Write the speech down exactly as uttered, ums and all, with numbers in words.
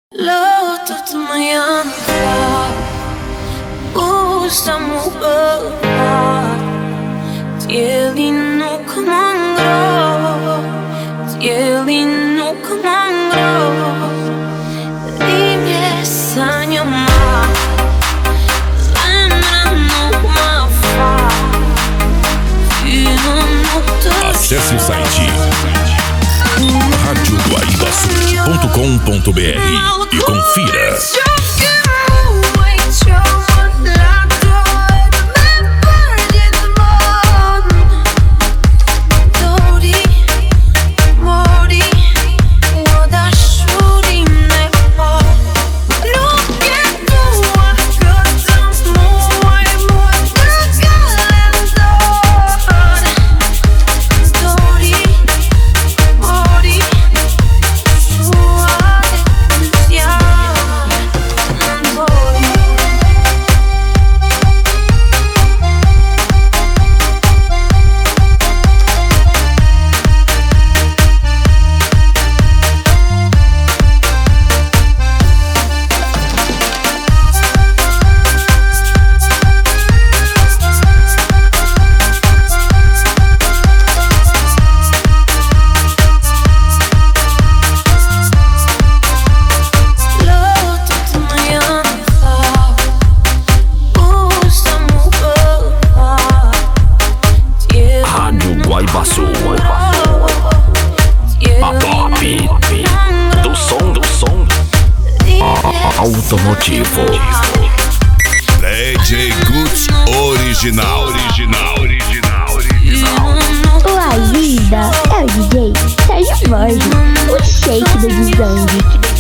Låter mig andra usa mobile Ele no comando Ele no comando Livre sangue mar Lembrando uma fala Acesse o site rádio guaibaçu ponto com ponto br e confira. Guaibaçu, a top do som, do som automotivo. D J Guts original, original, original, original. Tua vida é o D J Sérgio Borges, o shake do Dizang.